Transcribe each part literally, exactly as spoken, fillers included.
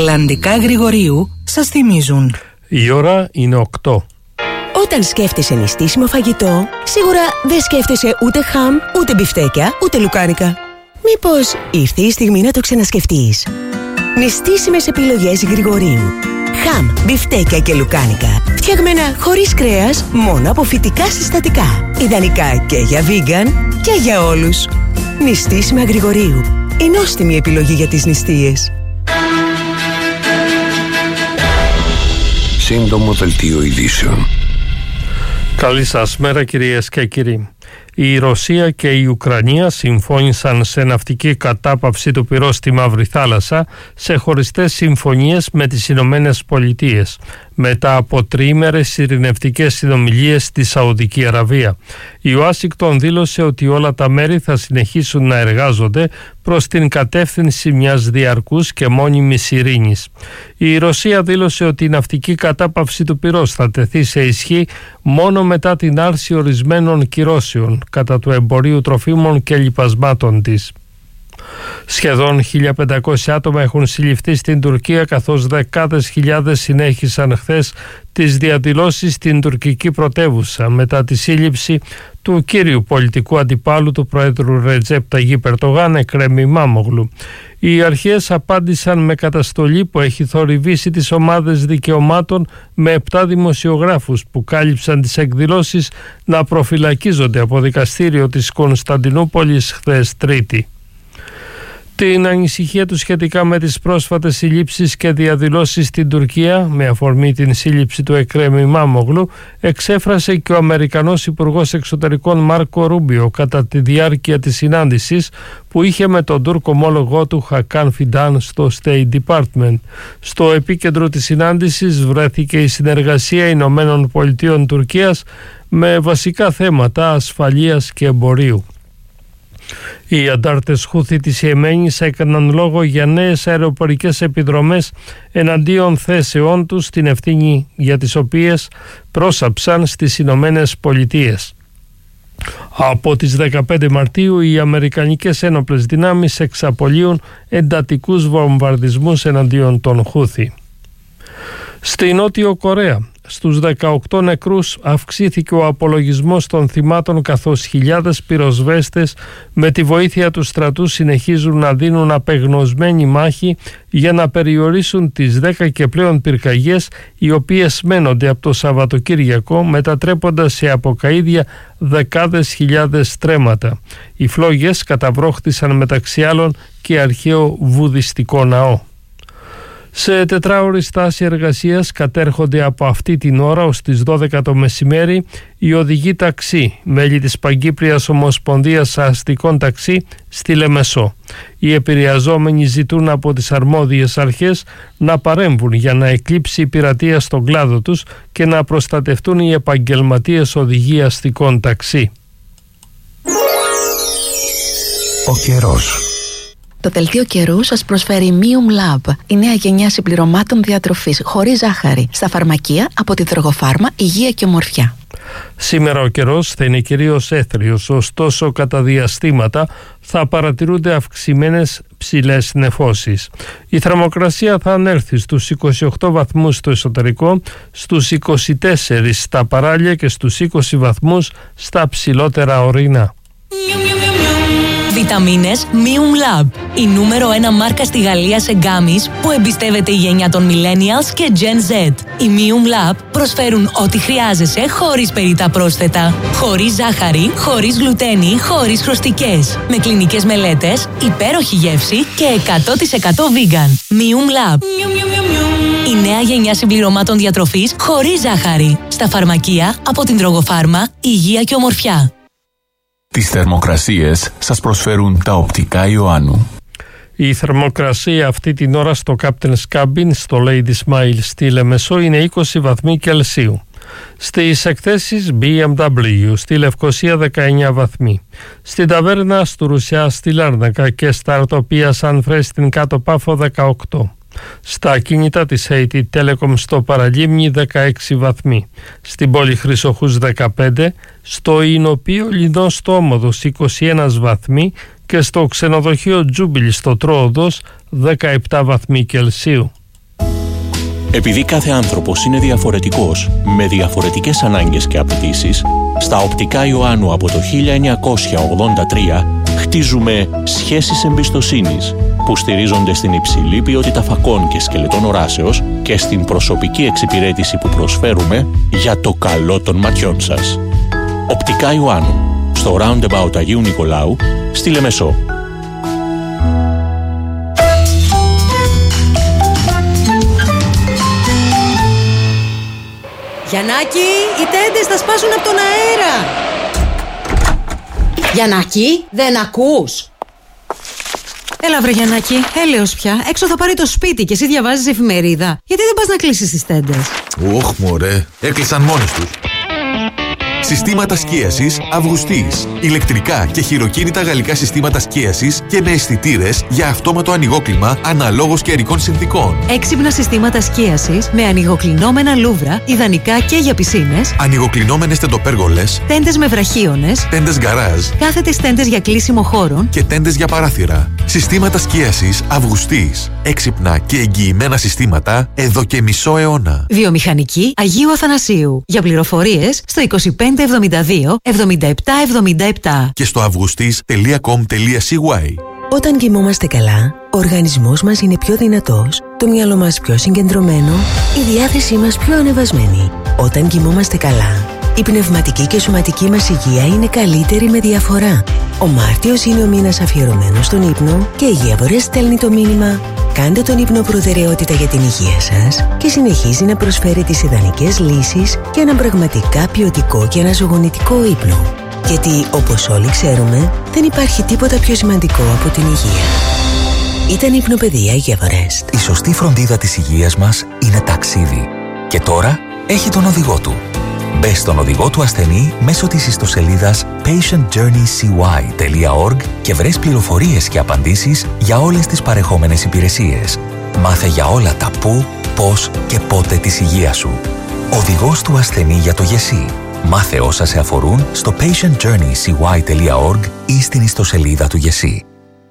Ιρλανδικά Γρηγορίου σας θυμίζουν. Η ώρα είναι οκτώ. Όταν σκέφτεσαι νηστίσιμο φαγητό, σίγουρα δεν σκέφτεσαι ούτε χαμ, ούτε μπιφτέκια, ούτε λουκάνικα. Μήπως ήρθε η στιγμή να το ξανασκεφτείς? Νηστίσιμες επιλογές Γρηγορίου. Χαμ, μπιφτέκια και λουκάνικα. Φτιαγμένα χωρίς κρέας, μόνο από φυτικά συστατικά. Ιδανικά και για vegan και για όλους. Νηστίσιμα Γρηγορίου. Η νόστιμη επιλογή για τις νηστείες. Σύντομο δελτίο ειδήσεων. Καλή σας μέρα κυρίες και κύριοι. Η Ρωσία και η Ουκρανία συμφώνησαν σε ναυτική κατάπαυση του πυρός στη Μαύρη Θάλασσα σε χωριστές συμφωνίες με τις Ηνωμένες Πολιτείες μετά από τριήμερες ειρηνευτικές συνομιλίες στη Σαουδική Αραβία. Η Ουάσιγκτον δήλωσε ότι όλα τα μέρη θα συνεχίσουν να εργάζονται προς την κατεύθυνση μιας διαρκούς και μόνιμης ειρήνης. Η Ρωσία δήλωσε ότι η ναυτική κατάπαυση του πυρός θα τεθεί σε ισχύ μόνο μετά την άρση ορισμένων κυρώσεων κατά του εμπορίου τροφίμων και λιπασμάτων της. Σχεδόν χίλια πεντακόσια άτομα έχουν συλληφθεί στην Τουρκία, καθώς δεκάδες χιλιάδες συνέχισαν χθες τις διαδηλώσεις στην τουρκική πρωτεύουσα μετά τη σύλληψη του κύριου πολιτικού αντιπάλου του Προέδρου Ρετζέπ Ταγίπ Ερντογάν, Εκρέμ Ιμάμογλου. Οι αρχές απάντησαν με καταστολή που έχει θορυβήσει τις ομάδες δικαιωμάτων, με επτά δημοσιογράφους που κάλυψαν τις εκδηλώσεις να προφυλακίζονται από δικαστήριο της Κωνσταντινούπολης χθες Τρίτη. Την ανησυχία του σχετικά με τις πρόσφατες συλλήψεις και διαδηλώσεις στην Τουρκία με αφορμή την σύλληψη του Εκρέμ Ιμάμογλου εξέφρασε και ο Αμερικανός Υπουργός Εξωτερικών Μάρκο Ρούμπιο κατά τη διάρκεια της συνάντησης που είχε με τον Τούρκο ομόλογό του Χακάν Φιντάν στο State Department. Στο επίκεντρο της συνάντησης βρέθηκε η συνεργασία Ηνωμένων Πολιτείων Τουρκίας με βασικά θέματα ασφαλείας και εμπορίου. Οι αντάρτες Χούθι της Ιεμένης έκαναν λόγο για νέες αεροπορικές επιδρομές εναντίον θέσεών τους, την ευθύνη για τις οποίες πρόσαψαν στις Ηνωμένες Πολιτείες. Από τις δεκαπέντε Μαρτίου οι Αμερικανικές ένοπλες δυνάμεις εξαπολύουν εντατικούς βομβαρδισμούς εναντίον των Χούθι. Στη Νότιο Κορέα, στους δεκαοκτώ νεκρούς αυξήθηκε ο απολογισμός των θυμάτων, καθώς χιλιάδες πυροσβέστες με τη βοήθεια του στρατού συνεχίζουν να δίνουν απεγνωσμένη μάχη για να περιορίσουν τις δέκα και πλέον πυρκαγιές, οι οποίες μένονται από το Σαββατοκύριακο, μετατρέποντας σε αποκαΐδια δεκάδες χιλιάδες στρέμματα. Οι φλόγες καταβρόχτησαν μεταξύ άλλων και αρχαίο βουδιστικό ναό. Σε τετράωρη στάση εργασίας κατέρχονται από αυτή την ώρα ως τις δώδεκα το μεσημέρι οι οδηγοί ταξί, μέλη της Παγκύπριας Ομοσπονδίας Αστικών Ταξί στη Λεμεσό. Οι επηρεαζόμενοι ζητούν από τις αρμόδιες αρχές να παρέμβουν για να εκλείψει η πειρατεία στον κλάδο τους και να προστατευτούν οι επαγγελματίες οδηγοί αστικών ταξί. Ο καιρός. Το δελτίο καιρού σας προσφέρει Mium Lab, η νέα γενιά συμπληρωμάτων διατροφής χωρίς ζάχαρη, στα φαρμακεία από τη Δρογοφάρμα Υγεία και Ομορφιά. Σήμερα ο καιρός θα είναι κυρίως έθριος, ωστόσο κατά διαστήματα θα παρατηρούνται αυξημένες ψηλές νεφώσεις. Η θερμοκρασία θα ανέλθει στους είκοσι οκτώ βαθμούς στο εσωτερικό, στους είκοσι τέσσερα στα παράλια και στους είκοσι βαθμούς στα ψηλότερα ορεινά. Βιταμίνες Mium Lab, η νούμερο ένα μάρκα στη Γαλλία σε γκάμις που εμπιστεύεται η γενιά των Millennials και Gen Z. Οι Mium Lab προσφέρουν ό,τι χρειάζεσαι χωρίς περιττά πρόσθετα. Χωρίς ζάχαρη, χωρίς γλουτένη, χωρίς χρωστικές. Με κλινικές μελέτες, υπέροχη γεύση και εκατό τοις εκατό vegan. Mium Lab. Η νέα γενιά συμπληρωμάτων διατροφής χωρίς ζάχαρη. Στα φαρμακεία από την Δρογοφάρμα Υγεία και Ομορφιά. Τις θερμοκρασίες σας προσφέρουν τα οπτικά Ιωάννου. Η θερμοκρασία αυτή την ώρα στο Captain's Cabin στο Lady Smile στη Λεμεσό είναι είκοσι βαθμοί Κελσίου. Στις εκθέσεις μπι εμ ντάμπλιου στη Λευκοσία δεκαεννιά βαθμοί. Στην ταβέρνα του Ρουσιά στη Λάρνακα και στα Αρτοπία Σαν Φρέ στην Κάτω Πάφο δεκαοκτώ. Στα κινητά της έι τι Telecom στο Παραλίμνη δεκαέξι βαθμοί. Στην πόλη Χρυσοχούς δεκαπέντε. Στο Ινοπείο Λινό στο Όμοδος είκοσι ένα βαθμοί και στο ξενοδοχείο Τζούμπιλ στο Τρόοδος δεκαεπτά βαθμοί Κελσίου. Επειδή κάθε άνθρωπος είναι διαφορετικός, με διαφορετικές ανάγκες και απαιτήσεις, στα Οπτικά Ιωάννου από το χίλια εννιακόσια ογδόντα τρία χτίζουμε σχέσεις εμπιστοσύνης που στηρίζονται στην υψηλή ποιότητα φακών και σκελετών οράσεως και στην προσωπική εξυπηρέτηση που προσφέρουμε για το καλό των ματιών σας. Οπτικά Ιωάννου, στο Roundabout Αγίου Νικολάου, στη Λεμεσό. Γιαννάκη, οι τέντες θα σπάσουν από τον αέρα. Γιαννάκη, δεν ακούς? Έλα βρε Γιαννάκη, έλεος πια. Έξω θα πάρει το σπίτι και εσύ διαβάζεις εφημερίδα. Γιατί δεν πας να κλείσεις τις τέντες? Ωχ μωρέ, έκλεισαν μόνες τους. Συστήματα σκίασης Αυγουστής. Ηλεκτρικά και χειροκίνητα γαλλικά συστήματα σκίασης και με αισθητήρες για αυτόματο ανοιγόκλιμα αναλόγως καιρικών συνθήκων. Έξυπνα συστήματα σκίασης με ανοιγοκλεινόμενα λούβρα, ιδανικά και για πισίνες. Ανοιγοκλεινόμενες τεντοπέργολες. Τέντες με βραχίονες. Τέντες γκαράζ. Κάθετες τέντες για κλείσιμο χώρων. Και τέντες για παράθυρα. Συστήματα σκίασης Αυγουστής. Έξυπνα και εγγυημένα συστήματα εδώ και μισό αιώνα. Βιομηχανική Αγίου Αθανασίου. Για πληροφορίες στο είκοσι πέντε εβδομήντα δύο εβδομήντα επτά εβδομήντα επτά και στο αυγουστής τελεία κομ τελεία σι γουάι. Όταν κοιμόμαστε καλά, ο οργανισμός μας είναι πιο δυνατός, το μυαλό μας πιο συγκεντρωμένο, η διάθεσή μας πιο ανεβασμένη. Όταν κοιμόμαστε καλά, η πνευματική και σωματική μας υγεία είναι καλύτερη με διαφορά. Ο Μάρτιος είναι ο μήνας αφιερωμένος στον ύπνο και η Γεαβορές στέλνει το μήνυμα «Κάντε τον ύπνο προτεραιότητα για την υγεία σας» και συνεχίζει να προσφέρει τις ιδανικές λύσεις για έναν πραγματικά ποιοτικό και αναζωογονητικό ύπνο. Γιατί, όπως όλοι ξέρουμε, δεν υπάρχει τίποτα πιο σημαντικό από την υγεία. Ήταν Υπνοπαιδεία Γεαβορές. Η σωστή φροντίδα της υγείας μας είναι ταξίδι. Και τώρα έχει τον οδηγό του. Μπες στον οδηγό του ασθενή μέσω της ιστοσελίδας patient journey c y τελεία org και βρες πληροφορίες και απαντήσεις για όλες τις παρεχόμενες υπηρεσίες. Μάθε για όλα τα πού, πώς και πότε της υγείας σου. Οδηγός του ασθενή για το ΓΕΣΥ. Μάθε όσα σε αφορούν στο patient journey c y τελεία org ή στην ιστοσελίδα του ΓΕΣΥ.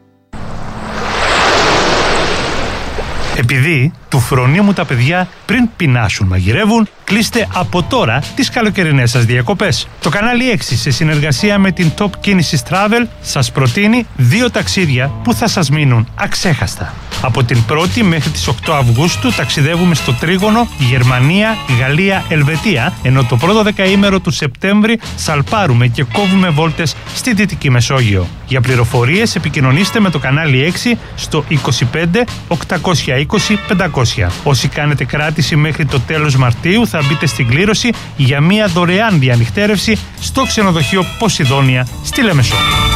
Επειδή του φρονίμου τα παιδιά πριν πεινάσουν μαγειρεύουν, κλείστε από τώρα τις καλοκαιρινές σας διακοπές. Το κανάλι έξι σε συνεργασία με την Top Κίνησης Travel σας προτείνει δύο ταξίδια που θα σας μείνουν αξέχαστα. Από την πρώτη μέχρι τις οκτώ Αυγούστου ταξιδεύουμε στο τρίγωνο Γερμανία, Γαλλία, Ελβετία, ενώ το πρώτο δεκαήμερο του Σεπτέμβρη σαλπάρουμε και κόβουμε βόλτες στη Δυτική Μεσόγειο. Για πληροφορίες επικοινωνήστε με το κανάλι έξι στο είκοσι πέντε οκτακόσια είκοσι πεντακόσια. Όσοι κάνετε κράτηση μέχρι το τέλος Μαρτίου θα μπείτε στην κλήρωση για μια δωρεάν διανυκτέρευση στο ξενοδοχείο Ποσειδόνια στη Λεμεσό.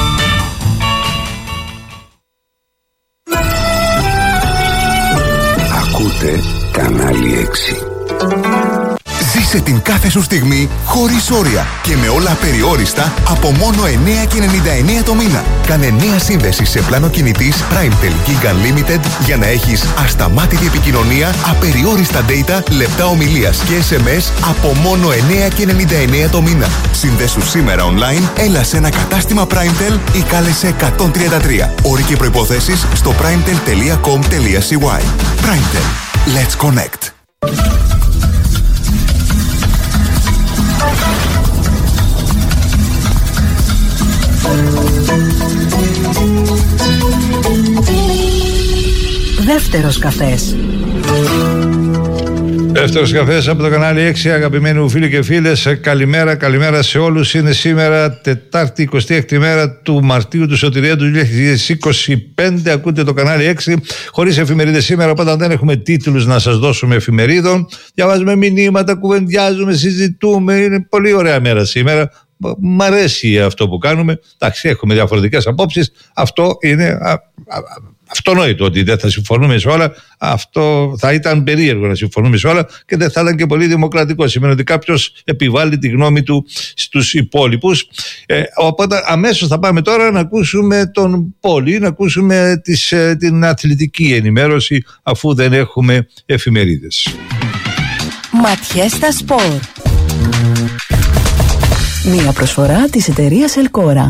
Ακούτε κανάλι έξι. Ζήσε την κάθε σου στιγμή χωρίς όρια και με όλα απεριόριστα από μόνο εννέα και ενενήντα εννέα το μήνα. Κάνε νέα σύνδεση σε πλάνο κινητής PrimeTel Gig Unlimited για να έχεις ασταμάτητη επικοινωνία, απεριόριστα data, λεπτά ομιλίας και ες εμ ες από μόνο εννέα και ενενήντα εννέα το μήνα. Συνδέσου σήμερα online, έλα σε ένα κατάστημα PrimeTel ή κάλεσε εκατόν τριάντα τρία. Όροι και προϋποθέσεις στο primetel τελεία κομ τελεία σι γουάι. PrimeTel. Let's connect. Δεύτερος καφές. Δεύτερος καφές από το κανάλι έξι, αγαπημένοι μου φίλοι και φίλες, καλημέρα, καλημέρα σε όλους. Είναι σήμερα Τετάρτη, εικοστή έκτη μέρα του Μαρτίου του Σωτηρία του δύο χιλιάδες είκοσι πέντε. Ακούτε το κανάλι έξι, χωρίς εφημερίδες σήμερα, οπότε δεν έχουμε τίτλους να σας δώσουμε εφημερίδων. Διαβάζουμε μηνύματα, κουβεντιάζουμε, συζητούμε. Είναι πολύ ωραία μέρα σήμερα. Μ' αρέσει αυτό που κάνουμε. Εντάξει, έχουμε διαφορετικές απόψεις. Αυτό είναι α, α, αυτονόητο ότι δεν θα συμφωνούμε σε όλα. Αυτό θα ήταν περίεργο να συμφωνούμε σε όλα και δεν θα ήταν και πολύ δημοκρατικό. Σημαίνει ότι κάποιος επιβάλλει τη γνώμη του στους υπόλοιπους. Ε, οπότε αμέσως θα πάμε τώρα να ακούσουμε τον Πόλη, να ακούσουμε τις, την αθλητική ενημέρωση, αφού δεν έχουμε εφημερίδες. Ματιές στα σπορ. Μία προσφορά της εταιρείας Ελκόρα.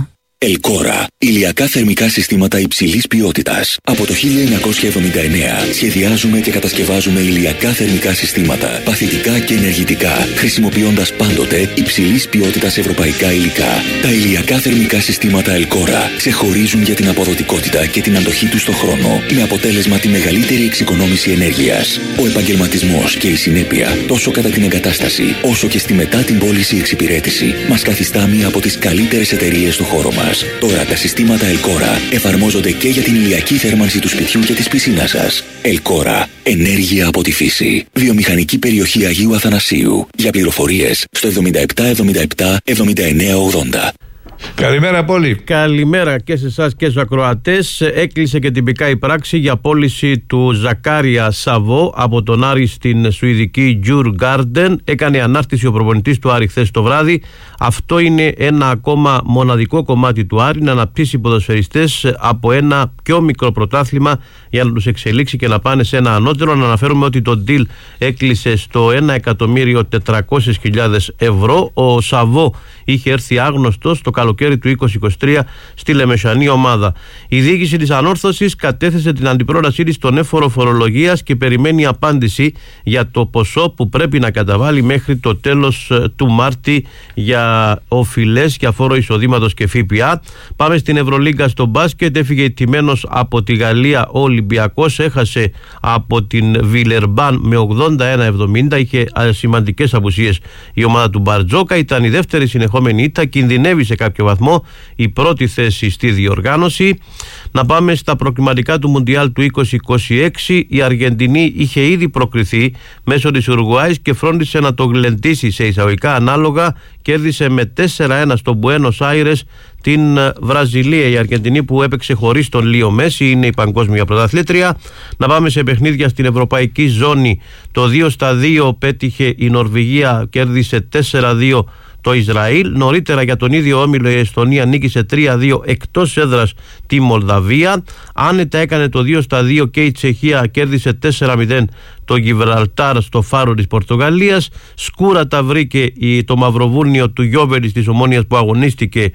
Ελκόρα. Ηλιακά θερμικά συστήματα υψηλής ποιότητας. Από το χίλια εννιακόσια εβδομήντα εννέα σχεδιάζουμε και κατασκευάζουμε ηλιακά θερμικά συστήματα, παθητικά και ενεργητικά, χρησιμοποιώντας πάντοτε υψηλής ποιότητας ευρωπαϊκά υλικά. Τα ηλιακά θερμικά συστήματα Ελκόρα ξεχωρίζουν για την αποδοτικότητα και την αντοχή τους στον χρόνο, με αποτέλεσμα τη μεγαλύτερη εξοικονόμηση ενέργειας. Ο επαγγελματισμός και η συνέπεια, τόσο κατά την εγκατάσταση όσο και στη μετά την πώληση εξυπηρέτηση, μας καθιστά μία από τις καλύτερες εταιρείες στο χώρο μας. Τώρα τα συστήματα Ελκόρα εφαρμόζονται και για την ηλιακή θέρμανση του σπιτιού και της πισίνας σας. Ελκόρα. Ενέργεια από τη φύση. Βιομηχανική περιοχή Αγίου Αθανασίου. Για πληροφορίες στο εβδομήντα επτά εβδομήντα επτά εβδομήντα εννέα ογδόντα. Καλημέρα πολύ. Καλημέρα και σε εσάς και στους ακροατές. Έκλεισε και τυπικά η πράξη για πώληση του Ζακάρια Σαββό από τον Άρη στην σουηδική Djurgården. Έκανε ανάρτηση ο προπονητής του Άρη χθες το βράδυ. Αυτό είναι ένα ακόμα μοναδικό κομμάτι του Άρη, να αναπτύσσει ποδοσφαιριστές από ένα πιο μικρό πρωτάθλημα για να τους εξελίξει και να πάνε σε ένα ανώτερο. Να αναφέρουμε ότι το deal έκλεισε στο ένα εκατομμύριο τετρακόσιες χιλιάδες ευρώ. Ο Σαββό είχε έρθει άγνωστος το καλοκαίρι του είκοσι είκοσι τρία στη λεμεσανή ομάδα. Η διοίκηση της Ανόρθωσης κατέθεσε την αντιπρότασή της στον έφορο φορολογίας και περιμένει απάντηση για το ποσό που πρέπει να καταβάλει μέχρι το τέλος του Μάρτη για οφειλές για φόρο εισοδήματος και ΦΠΑ. Πάμε στην Ευρωλίγκα στο μπάσκετ. Έφυγε ηττημένος από τη Γαλλία ο Ολυμπιακός, έχασε από την Βιλερμπάν με ογδόντα ένα εβδομήντα. Είχε σημαντικές απουσίες η ομάδα του Μπαρτζόκα. Ήταν η δεύτερη συνεχόμενη ήττα, κινδυνεύει σε κάποιο βαθμό η πρώτη θέση στη διοργάνωση. Να πάμε στα προκριματικά του Μουντιάλ του είκοσι είκοσι έξι. Η Αργεντινή είχε ήδη προκριθεί μέσω της Ουρουγουάης και φρόντισε να το γλεντήσει σε εισαγωγικά ανάλογα. Κέρδισε με τέσσερα ένα στο Μπουένος Άιρες την Βραζιλία. Η Αργεντινή που έπαιξε χωρίς τον Λίο Μέση είναι η παγκόσμια πρωταθλήτρια. Να πάμε σε παιχνίδια στην ευρωπαϊκή ζώνη. Το δύο στα δύο πέτυχε η Νορβηγία, κέρδισε τέσσερα δύο το Ισραήλ. Νωρίτερα για τον ίδιο όμιλο η Εστονία νίκησε τρία δύο εκτός έδρας τη Μολδαβία. Άνετα έκανε το δύο στα δύο και η Τσεχία, κέρδισε τέσσερα μηδέν το Γιβραλτάρ στο Φάρο της Πορτογαλίας. Σκούρα τα βρήκε το μαυροβούνιο του Γιόβερης της Ομόνοιας που αγωνίστηκε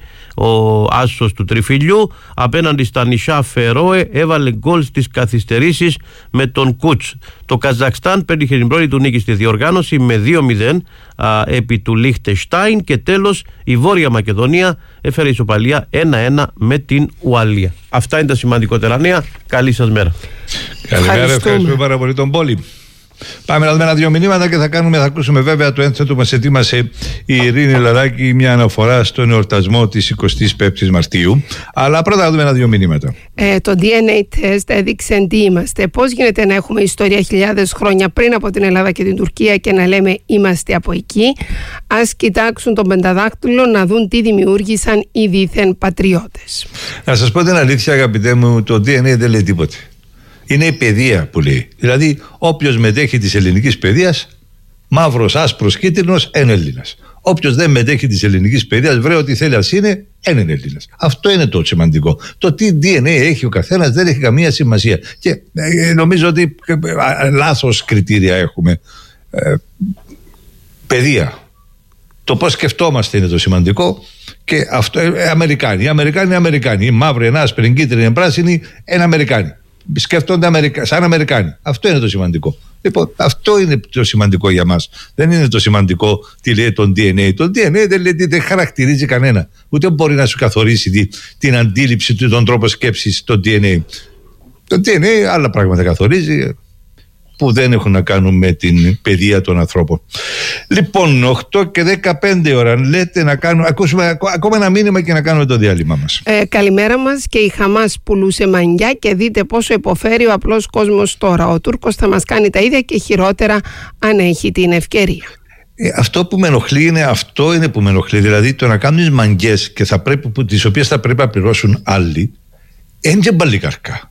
ο άσος του Τριφυλιού απέναντι στα νησιά Φερόε. Έβαλε γκολ στις καθυστερήσεις με τον Κούτς. Το Καζακστάν πέτυχε την πρώτη του νίκη στη διοργάνωση με δύο μηδέν α, επί του Λίχτεστάιν. Και τέλος η Βόρεια Μακεδονία έφερε ισοπαλία ένα ένα με την Ουαλία. Αυτά είναι τα σημαντικότερα νέα. Καλή σας μέρα. Καλημέρα, ευχαριστούμε πάρα πολύ τον Πόλη. Πάμε να δούμε ένα-δύο μηνύματα και θα, κάνουμε, θα ακούσουμε βέβαια το ένθετο που μας ετοίμασε η Ειρήνη Λαράκη, μια αναφορά στον εορτασμό της εικοστής πέμπτης Μαρτίου. Αλλά πρώτα να δούμε ένα-δύο μηνύματα. Ε, το ντι εν έι test έδειξε τι είμαστε. Πώς γίνεται να έχουμε ιστορία χιλιάδες χρόνια πριν από την Ελλάδα και την Τουρκία και να λέμε είμαστε από εκεί? Ας κοιτάξουν τον πενταδάκτυλο να δουν τι δημιούργησαν οι δίθεν πατριώτες. Να σας πω την αλήθεια, αγαπητέ μου, το ντι εν έι δεν λέει τίποτε. Είναι η παιδεία που λέει. Δηλαδή, όποιος μετέχει της ελληνικής παιδείας, μαύρος, άσπρος, κίτρινος, είναι Έλληνας. Όποιος δεν μετέχει της ελληνικής παιδείας, βρε ό,τι θέλει ας είναι, είναι Έλληνας. Αυτό είναι το σημαντικό. Το τι ντι εν έι έχει ο καθένας δεν έχει καμία σημασία. Και ε, νομίζω ότι ε, λάθος κριτήρια έχουμε. Ε, παιδεία. Το πώς σκεφτόμαστε είναι το σημαντικό. Και αυτό, ε, Αμερικάνοι. Οι Αμερικάνοι είναι Αμερικάνοι. Οι μαύροι, ένα άσπροι, κίτρινοι, πράσινοι, είναι Αμερικάνοι. Σκέφτονται Αμερικα... σαν Αμερικάνοι. Αυτό είναι το σημαντικό. Λοιπόν, αυτό είναι το σημαντικό για μας. Δεν είναι το σημαντικό τι λέει το ντι εν έι. Το ντι εν έι δεν, λέει, δεν χαρακτηρίζει κανένα. Ούτε μπορεί να σου καθορίσει τη, την αντίληψη του, τον τρόπο σκέψης το ντι εν έι. Το ντι εν έι άλλα πράγματα καθορίζει που δεν έχουν να κάνουν με την παιδεία των ανθρώπων. Λοιπόν, οκτώ και δεκαπέντε ώρα λέτε να κάνουμε, ακούσουμε ακόμα ένα μήνυμα και να κάνουμε το διάλειμμα μας. Ε, καλημέρα μας. Και η Χαμάς πουλούσε μανιά και δείτε πόσο υποφέρει ο απλός κόσμος τώρα. Ο Τούρκος θα μας κάνει τα ίδια και χειρότερα αν έχει την ευκαιρία. Ε, αυτό που με ενοχλεί είναι αυτό είναι που με ενοχλεί. Δηλαδή το να κάνεις μαγκές και θα πρέπει, τις οποίες θα πρέπει να πληρώσουν άλλοι, είναι και μπαλικαρκά.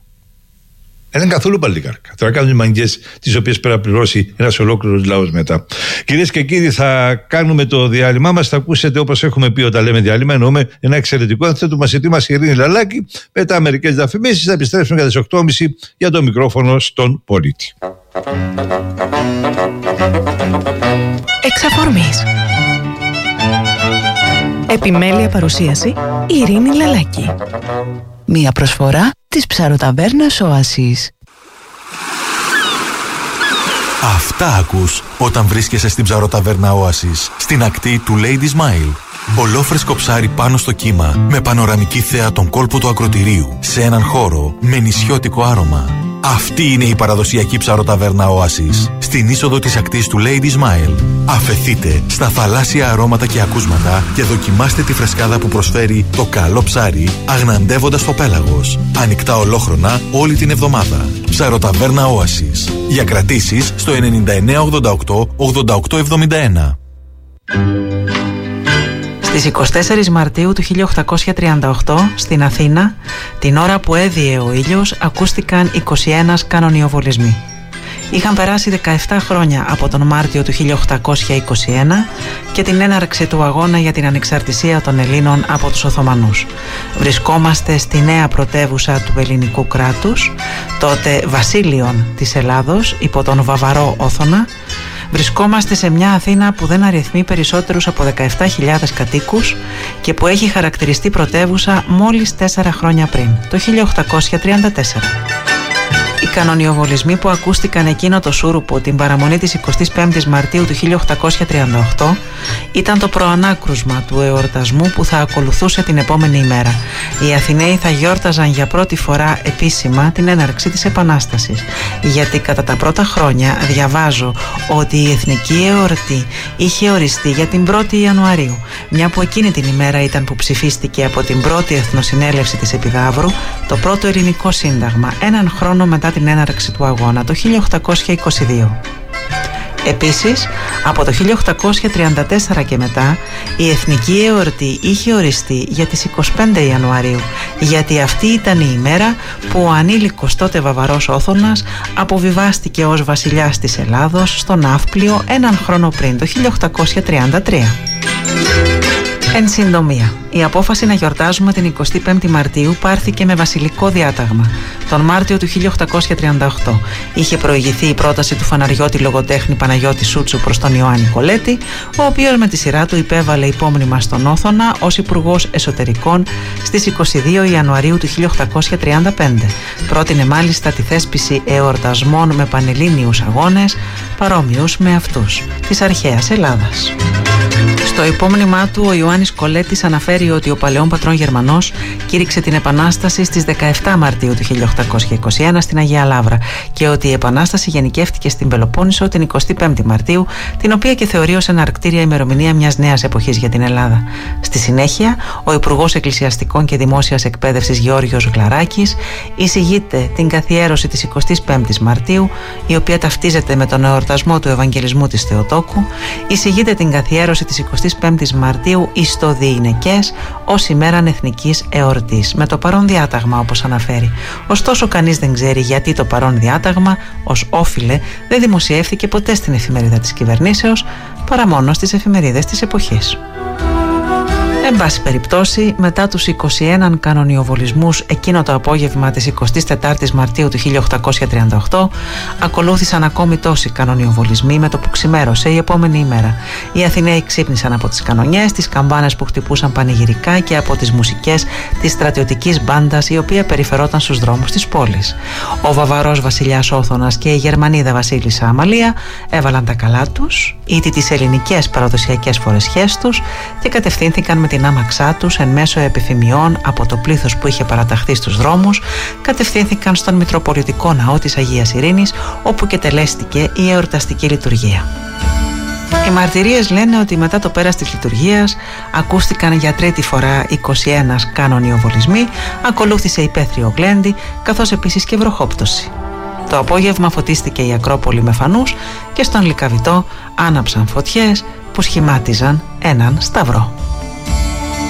Δεν είναι καθόλου παλικάρκα. Τώρα κάνουν μαγκές τις οποίες πρέπει να πληρώσει ένας ολόκληρος λαός μετά. Κυρίες και κύριοι, θα κάνουμε το διάλειμμα μας. Θα ακούσετε, όπως έχουμε πει όταν λέμε διάλειμμα, εννοούμε ένα εξαιρετικό ένθετο μας ετοίμασε η Ειρήνη Λαλάκη. Μετά μερικές διαφημίσεις θα επιστρέψουμε για τις οκτώ και μισή για το μικρόφωνο στον πολίτη. Εξ αφορμής. Επιμέλεια παρουσίαση Ειρήνη Λαλάκη. Μία προσφορά της ψαροταβέρνας Όασης. Αυτά ακούς όταν βρίσκεσαι στην ψαροταβέρνα Όασης, στην ακτή του Lady Smile. Ολόφρεσκο ψάρι πάνω στο κύμα, με πανοραμική θέα τον κόλπο του ακροτηρίου, σε έναν χώρο με νησιώτικο άρωμα. Αυτή είναι η παραδοσιακή ψαροταβέρνα Όασης, στην είσοδο της ακτής του Lady Smile. Αφεθείτε στα θαλάσσια αρώματα και ακούσματα και δοκιμάστε τη φρεσκάδα που προσφέρει το καλό ψάρι, αγναντεύοντας το πέλαγος. Ανοιχτά ολόχρονα όλη την εβδομάδα. Ψαροταβέρνα Όασης. Για κρατήσεις στο ενενήντα εννέα ογδόντα οκτώ ογδόντα οκτώ εβδομήντα ένα. Στις εικοστή τέταρτη Μαρτίου του χίλια οκτακόσια τριάντα οκτώ, στην Αθήνα, την ώρα που έδιε ο ήλιος, ακούστηκαν είκοσι ένα κανονιοβολισμοί. Είχαν περάσει δεκαεπτά χρόνια από τον Μάρτιο του χίλια οκτακόσια είκοσι ένα και την έναρξη του αγώνα για την ανεξαρτησία των Ελλήνων από τους Οθωμανούς. Βρισκόμαστε στη νέα πρωτεύουσα του ελληνικού κράτους, τότε βασίλειον της Ελλάδος υπό τον Βαβαρό Όθωνα. Βρισκόμαστε σε μια Αθήνα που δεν αριθμεί περισσότερους από δεκαεπτά χιλιάδες κατοίκους και που έχει χαρακτηριστεί πρωτεύουσα μόλις τέσσερα χρόνια πριν, το χίλια οκτακόσια τριάντα τέσσερα. Οι κανονιοβολισμοί που ακούστηκαν εκείνο το σούρουπο την παραμονή της εικοστής πέμπτης Μαρτίου του χίλια οκτακόσια τριάντα οκτώ ήταν το προανάκρουσμα του εορτασμού που θα ακολουθούσε την επόμενη ημέρα. Οι Αθηναίοι θα γιόρταζαν για πρώτη φορά επίσημα την έναρξη της Επανάστασης, γιατί κατά τα πρώτα χρόνια διαβάζω ότι η εθνική εορτή είχε οριστεί για την πρώτη Ιανουαρίου, μια που εκείνη την ημέρα ήταν που ψηφίστηκε από την πρώτη Εθνοσυνέλευση της Επιδαύρου το πρώτο ελληνικό σύνταγμα, έναν χρόνο μετά την έναρξη του αγώνα, το χίλια οκτακόσια είκοσι δύο. Επίσης, από το χίλια οκτακόσια τριάντα τέσσερα και μετά, η εθνική εορτή είχε οριστεί για τις εικοστή πέμπτη Ιανουαρίου, γιατί αυτή ήταν η ημέρα που ο ανήλικος τότε Βαβαρός Όθωνας αποβιβάστηκε ως βασιλιάς της Ελλάδος στο Ναύπλιο έναν χρόνο πριν, το χίλια οκτακόσια τριάντα τρία. Εν συντομία, η απόφαση να γιορτάζουμε την εικοστή πέμπτη Μαρτίου πάρθηκε με βασιλικό διάταγμα. Τον Μάρτιο του χίλια οκτακόσια τριάντα οκτώ είχε προηγηθεί η πρόταση του φαναριώτη λογοτέχνη Παναγιώτη Σούτσου προς τον Ιωάννη Κολέτη, ο οποίος με τη σειρά του υπέβαλε υπόμνημα στον Όθωνα ως Υπουργός Εσωτερικών στις εικοστή δεύτερη Ιανουαρίου του χίλια οκτακόσια τριάντα πέντε. Πρότεινε μάλιστα τη θέσπιση εορτασμών με πανελλήνιους αγώνες παρόμοιους με αυτούς της αρχαίας Ελλάδας. Στο υπόμνημά του, ο Ιωάννης Κολέτης αναφέρει ότι ο παλαιόν πατρόν Γερμανός κήρυξε την Επανάσταση στις δεκαεπτά Μαρτίου του χίλια οκτακόσια είκοσι ένα στην Αγία Λαύρα και ότι η Επανάσταση γενικεύτηκε στην Πελοπόννησο την εικοστή πέμπτη Μαρτίου, την οποία και θεωρεί ως εναρκτήρια ημερομηνία μιας νέας εποχής για την Ελλάδα. Στη συνέχεια, ο Υπουργός Εκκλησιαστικών και Δημόσιας Εκπαίδευσης Γεώργιος Γλαράκης εισηγείται την καθιέρωση της εικοστής πέμπτης Μαρτίου, η οποία ταυτίζεται με τον εορτασμό του Ευαγγελισμού της Θεοτόκου, εισηγείται την καθιέρωση της εικοστής πέμπτης Μαρτίου εις το διηνεκές ως ημέραν εθνικής εορτής, με το παρόν διάταγμα όπως αναφέρει. Ωστόσο, κανείς δεν ξέρει γιατί το παρόν διάταγμα ως όφιλε δεν δημοσιεύθηκε ποτέ στην εφημερίδα της κυβερνήσεως, παρά μόνο στις εφημερίδες της εποχής. Εν πάση περιπτώσει, μετά τους είκοσι ένα κανονιοβολισμούς εκείνο το απόγευμα της εικοστής τετάρτης Μαρτίου του χίλια οκτακόσια τριάντα οκτώ, ακολούθησαν ακόμη τόσοι κανονιοβολισμοί με το που ξημέρωσε η επόμενη ημέρα. Οι Αθηναίοι ξύπνησαν από τις κανονιές, τις καμπάνες που χτυπούσαν πανηγυρικά και από τις μουσικές της στρατιωτικής μπάντας, η οποία περιφερόταν στους δρόμους της πόλης. Ο Βαβαρός βασιλιάς Όθωνας και η Γερμανίδα βασίλισσα Αμαλία έβαλαν τα καλά τους, ήτι τις ελληνικές παραδοσιακές φορεσιές τους και κατευθύνθηκαν με την άμαξά τους εν μέσω επιφημιών από το πλήθος που είχε παραταχθεί στους δρόμους, κατευθύνθηκαν στον Μητροπολιτικό Ναό της Αγίας Ειρήνης, όπου και τελέστηκε η εορταστική λειτουργία. Οι μαρτυρίες λένε ότι μετά το πέρας της λειτουργίας ακούστηκαν για τρίτη φορά είκοσι ένα κανονιοβολισμοί, ακολούθησε υπαίθριο γλέντι, καθώς επίσης και βροχόπτωση. Το απόγευμα φωτίστηκε η Ακρόπολη με φανούς και στον Λυκαβητό άναψαν φωτιές που σχημάτιζαν έναν σταυρό.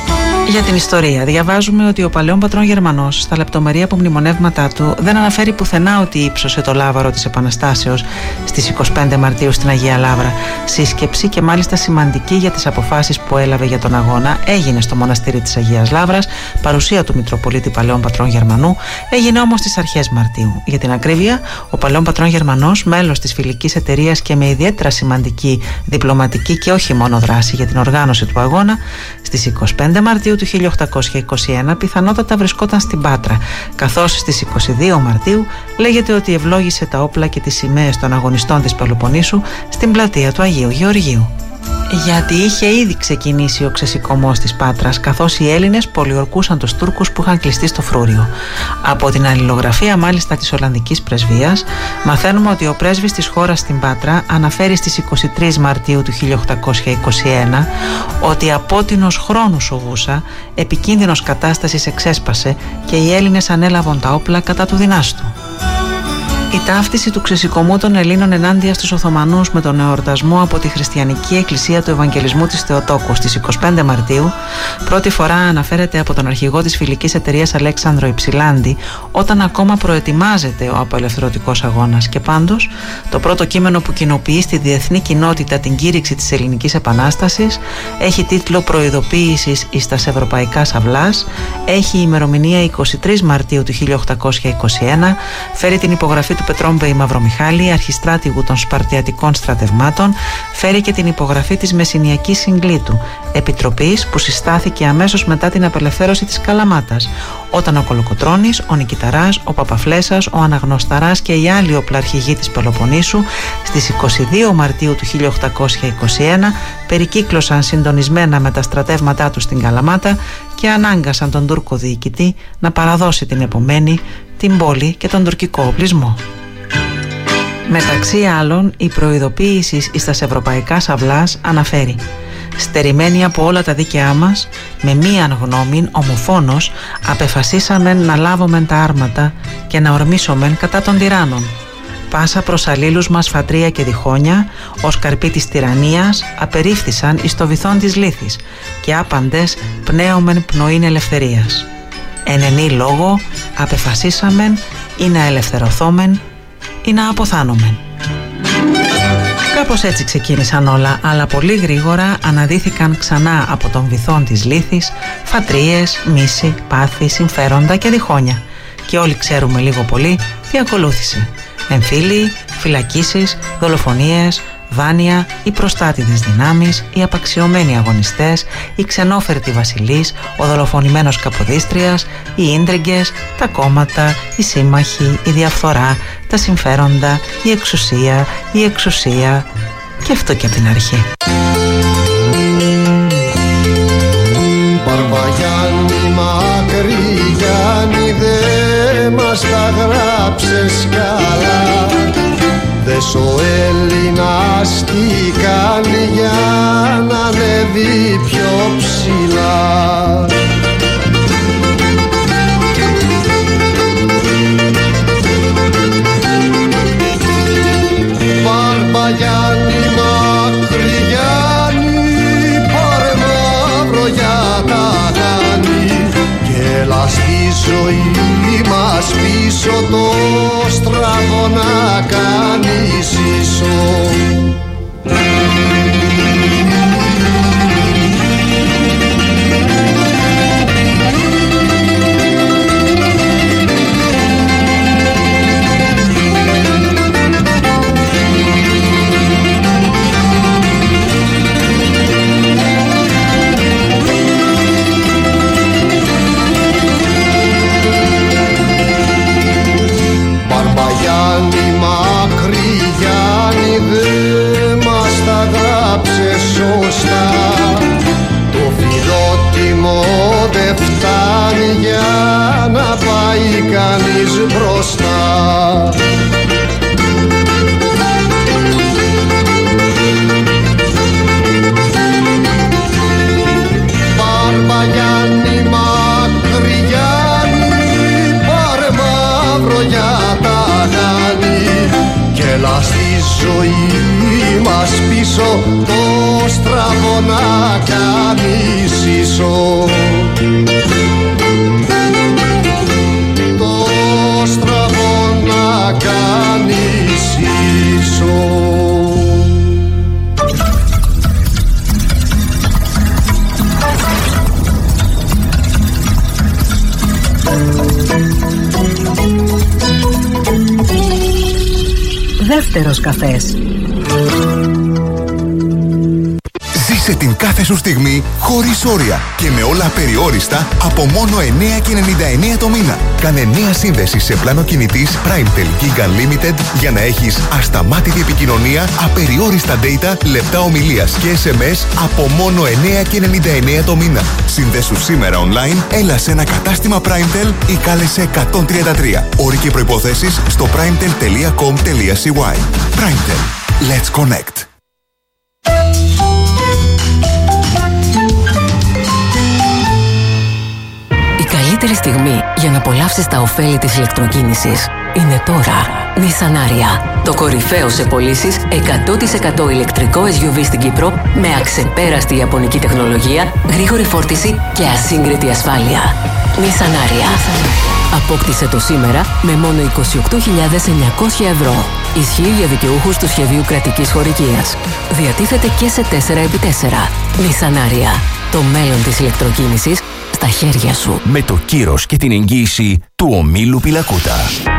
Για την ιστορία, διαβάζουμε ότι ο παλαιόν πατρόν Γερμανός, στα λεπτομερή απομνημονεύματά του, δεν αναφέρει πουθενά ότι ύψωσε το λάβαρο της Επαναστάσεως στις είκοσι πέντε Μαρτίου στην Αγία Λαύρα. Σύσκεψη και μάλιστα σημαντική για τις αποφάσεις που έλαβε για τον αγώνα έγινε στο μοναστήρι της Αγίας Λαύρας, παρουσία του Μητροπολίτη Παλαιόν Πατρόν Γερμανού, έγινε όμως στις αρχές Μαρτίου. Για την ακρίβεια, ο παλαιόν πατρόν Γερμανός, μέλος της φιλικής εταιρείας και με ιδιαίτερα σημαντική διπλωματική και όχι μόνο δράση για την οργάνωση του αγώνα, στις είκοσι πέντε Μαρτίου του χίλια οκτακόσια είκοσι ένα πιθανότατα βρισκόταν στην Πάτρα, καθώς στις είκοσι δύο Μαρτίου λέγεται ότι ευλόγησε τα όπλα και τις σημαίες των αγωνιστών της Πελοποννήσου στην πλατεία του Αγίου Γεωργίου. Γιατί είχε ήδη ξεκινήσει ο ξεσηκωμός της Πάτρας, καθώς οι Έλληνες πολιορκούσαν τους Τούρκους που είχαν κλειστεί στο φρούριο. Από την αλληλογραφία μάλιστα της Ολλανδικής Πρεσβείας μαθαίνουμε ότι ο πρέσβης της χώρας στην Πάτρα αναφέρει στις είκοσι τρεις Μαρτίου του χίλια οκτακόσια είκοσι ένα ότι απότινος χρόνου σοβούσα, επικίνδυνος κατάστασης εξέσπασε και οι Έλληνες ανέλαβαν τα όπλα κατά του δυνάστου. Η ταύτιση του ξεσηκωμού των Ελλήνων ενάντια στους Οθωμανούς με τον εορτασμό από τη Χριστιανική Εκκλησία του Ευαγγελισμού της Θεοτόκου στις είκοσι πέντε Μαρτίου πρώτη φορά αναφέρεται από τον αρχηγό της φιλικής εταιρείας Αλέξανδρο Υψηλάντη, όταν ακόμα προετοιμάζεται ο απελευθερωτικός αγώνας, και πάντως το πρώτο κείμενο που κοινοποιεί στη διεθνή κοινότητα την κήρυξη της Ελληνικής Επανάστασης έχει τίτλο «Προειδοποίησης εις τας ευρωπαϊκάς αυλάς», έχει ημερομηνία είκοσι τρεις Μαρτίου του χίλια οκτακόσια είκοσι ένα, φέρει την υπογραφή του Πετρόμπεϊ Μαυρομιχάλη, αρχιστράτηγου των Σπαρτιατικών στρατευμάτων, φέρει και την υπογραφή της Μεσσηνιακής Συγκλήτου, επιτροπής που συστάθηκε αμέσως μετά την απελευθέρωση της Καλαμάτας, όταν ο Κολοκοτρώνης, ο Νικηταράς, ο Παπαφλέσας, ο Αναγνωσταράς και οι άλλοι οπλαρχηγοί της Πελοποννήσου στις είκοσι δύο Μαρτίου του χίλια οκτακόσια είκοσι ένα περικύκλωσαν συντονισμένα με τα στρατεύματά τους στην Καλαμάτα και ανάγκασαν τον Τούρκο διοικητή να παραδώσει την επομένη την πόλη και τον τουρκικό οπλισμό. Μεταξύ άλλων, η προειδοποίηση εις τας ευρωπαϊκάς αυλάς αναφέρει: «Στερημένοι από όλα τα δίκαιά μας, με μίαν γνώμην ομοφόνος, απεφασίσαμεν να λάβομεν τα άρματα και να ορμήσομεν κατά των τυράννων. Πάσα προς αλλήλους μας φατρία και διχόνια, ως καρπή της τυραννίας, απερίφθησαν εις το βυθόν της λύθης και άπαντες πνέομεν πνοήν ελευθερίας. Εν ενή λόγο απεφασίσαμεν ή να ελευθερωθόμεν ή να αποθάνομεν». Κάπως έτσι ξεκίνησαν όλα, αλλά πολύ γρήγορα αναδύθηκαν ξανά από τον βυθόν της λύθης φατρίες, μίση, πάθη, συμφέροντα και διχόνια, και όλοι ξέρουμε λίγο πολύ τι ακολούθησε: εμφύλοι, φυλακίσεις, δολοφονίες, δάνεια, οι προστάτηδες δυνάμεις, οι απαξιωμένοι αγωνιστές, οι ξενόφερτοι βασιλείς, ο δολοφονημένος Καποδίστριας, οι ίντριγγες, τα κόμματα, οι σύμμαχοι, η διαφθορά, τα συμφέροντα, η εξουσία, η εξουσία, και αυτό και από την αρχή. Παρπαγιάννη μακρύ Γιάννη, δε μας τα γράψες καλά. Δες ο Έλληνας τι κάνει για να ανέβει πιο ψηλά. Μπαρμπαγιάννη μακρυγιάννη, πάρε μαύρο για τα γάνη, και έλα στη ζωή μας πίσω το στραβό να κάνεις ίσο. Μπαρμπαγιάννη μακρύ Γιάννη, δε μας τα γράψες σωστά. Το φιλότιμο δε φτάνει για να πάει κανείς μπροστά. Μπαρμπαγιάννη μακρύ Γιάννη, πάρε μαύρο για τα γάνη, και έλα στη ζωή μας πίσω το στραβό να κάνεις ίσο. Ύστερος καφές. Ζήσε την κάθε σου στιγμή χωρίς όρια και με όλα απεριόριστα από μόνο εννέα και ενενήντα εννέα το μήνα. Κάνε νέα σύνδεση σε πλάνο κινητής Primetel Gig Unlimited για να έχεις ασταμάτητη επικοινωνία, απεριόριστα data, λεπτά ομιλίας και ες εμ ες από μόνο εννέα και ενενήντα εννέα το μήνα. Συνδέσου σήμερα online, έλα σε ένα κατάστημα Primetel ή κάλεσε εκατόν τριάντα τρία. Όροι και προϋποθέσεις στο primetel τελεία κομ τελεία σι γουάι. Primetel. Let's connect. Η καλύτερη στιγμή για να απολαύσεις τα ωφέλη της ηλεκτροκίνησης είναι τώρα. Nissan Ariya, το κορυφαίο σε πωλήσεις εκατό τοις εκατό ηλεκτρικό ες γιου βι στην Κύπρο με αξεπέραστη ιαπωνική τεχνολογία, γρήγορη φόρτιση και ασύγκριτη ασφάλεια. Nissan Ariya. Απόκτησε το σήμερα με μόνο είκοσι οκτώ χιλιάδες εννιακόσια ευρώ. Ισχύει για δικαιούχους του σχεδίου κρατικής χορηγίας. Διατίθεται και σε τέσσερα επί τέσσερα. Nissan Ariya. Το μέλλον της ηλεκτροκίνησης στα χέρια σου. Με το κύρος και την εγγύηση του ομίλου Πιλακούτα.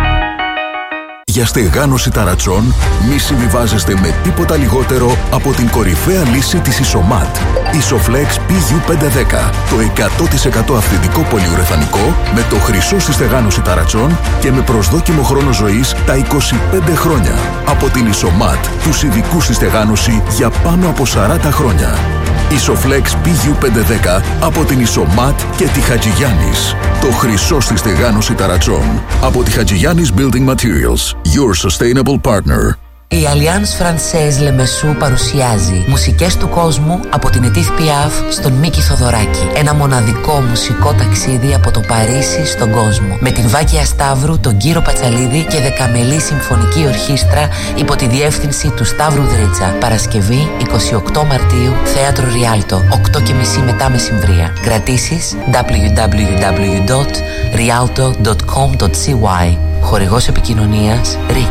Για στεγάνωση ταρατσών μη συμβιβάζεστε με τίποτα λιγότερο από την κορυφαία λύση της Ισομάτ. Isoflex πι γιου πεντακόσια δέκα. Το εκατό τοις εκατό αυθεντικό πολυουρεθανικό με το χρυσό στη στεγάνωση ταρατσών και με προσδόκιμο χρόνο ζωής τα είκοσι πέντε χρόνια. Από την Ισομάτ, τους ειδικούς στη στεγάνωση για πάνω από σαράντα χρόνια. Isoflex πι γιου πεντακόσια δέκα από την Ισομάτ και τη Χατζηγιάννης. Το χρυσό στη στεγάνωση ταρατσών. Από τη Χατζηγιάννης Building Materials. Your sustainable partner. Η Alliance Française Λεμεσού παρουσιάζει μουσικές του κόσμου από την Edith Piaf στον Μίκη Θοδωράκη. Ένα μοναδικό μουσικό ταξίδι από το Παρίσι στον κόσμο. Με την Βάκια Σταύρου, τον Κύρο Πατσαλίδη και δεκαμελή συμφωνική ορχήστρα υπό τη διεύθυνση του Σταύρου Δρίτσα. Παρασκευή εικοστή ογδόη Μαρτίου, Θέατρο Ριάλτο, οκτώ και μισή μετά μεσημβρία. Κρατήσεις double-u double-u double-u τελεία rialto τελεία com τελεία σι γουάι. Χορηγός επικοινωνίας Ρικ.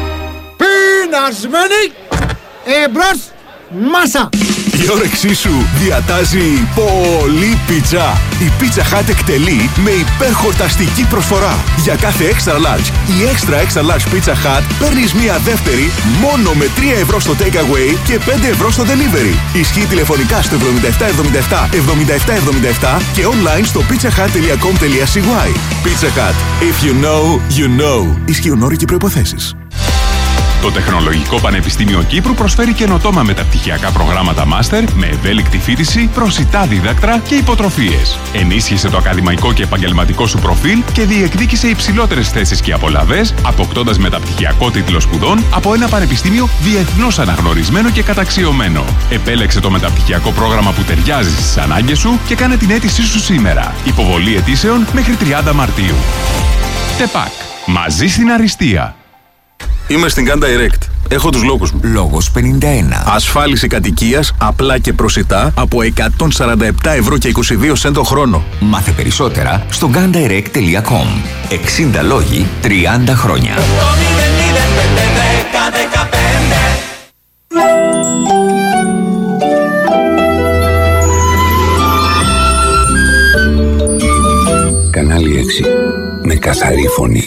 Πεινασμένη, εμπρός, μάσα! Η όρεξή σου διατάζει πολύ πίτσα. Η Pizza Hut εκτελεί με υπερχορταστική προσφορά. Για κάθε extra large ή extra extra large Pizza Hut παίρνεις μία δεύτερη μόνο με τρία ευρώ στο takeaway και πέντε ευρώ στο delivery. Ισχύει τηλεφωνικά στο εβδομήντα επτά εβδομήντα επτά εβδομήντα επτά εβδομήντα επτά και online στο πίτσα χατ τελεία κομ τελεία σι γουάι. Pizza Hut. If you know, you know. Ισχύουν όροι και προϋποθέσεις. Το Τεχνολογικό Πανεπιστήμιο Κύπρου προσφέρει καινοτόμα μεταπτυχιακά προγράμματα μάστερ με ευέλικτη φοιτηση, προσιτά δίδακτρα και υποτροφίες. Ενίσχυσε το ακαδημαϊκό και επαγγελματικό σου προφίλ και διεκδίκησε υψηλότερες θέσεις και απολαβές, αποκτώντας μεταπτυχιακό τίτλο σπουδών από ένα πανεπιστήμιο διεθνώς αναγνωρισμένο και καταξιωμένο. Επέλεξε το μεταπτυχιακό πρόγραμμα που ταιριάζει στις ανάγκες σου και κάνε την αίτησή σου σήμερα. Υποβολή αιτήσεων μέχρι τριάντα Μαρτίου. ΤΕΠΑΚ. Μαζί στην αριστεία. Είμαι στην Gun Direct. Έχω τους λόγους μου. Λόγος πενήντα ένα. Ασφάλιση κατοικίας απλά και προσιτά από εκατόν σαράντα επτά ευρώ και είκοσι δύο σέντ το χρόνο. Μάθε περισσότερα στο gun direct τελεία com. εξήντα λόγοι, τριάντα χρόνια. Κανάλι έξι. Με καθαρή φωνή.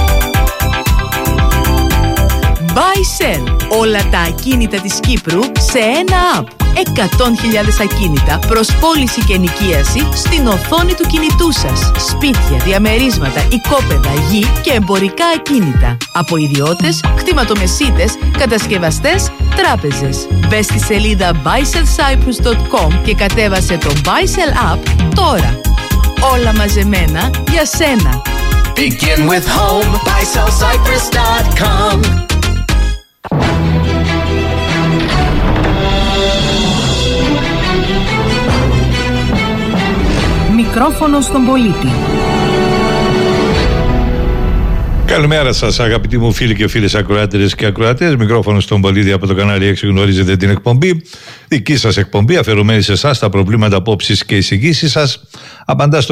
Buy-Sell. Όλα τα ακίνητα της Κύπρου σε ένα app. εκατό χιλιάδες ακίνητα προς πώληση και ενοικίαση στην οθόνη του κινητού σας. Σπίτια, διαμερίσματα, οικόπεδα, γη και εμπορικά ακίνητα. Από ιδιώτες, κτηματομεσίτες, κατασκευαστές, τράπεζες. Μπες στη σελίδα buy sell cyprus τελεία com και κατέβασε το Buy-Sell app τώρα. Όλα μαζεμένα για σένα. Begin with home. buy sell cyprus τελεία com. Μικρόφωνο στον πολίτη. Καλημέρα σας αγαπητοί μου φίλοι και φίλες ακροάτερες και ακροατές. Μικρόφωνο στον πολίτη από το κανάλι έξι, γνωρίζετε την εκπομπή. Δική σας εκπομπή αφιερωμένη σε εσάς, τα προβλήματα, απόψεις και εισηγήσεις σας. Απαντά στο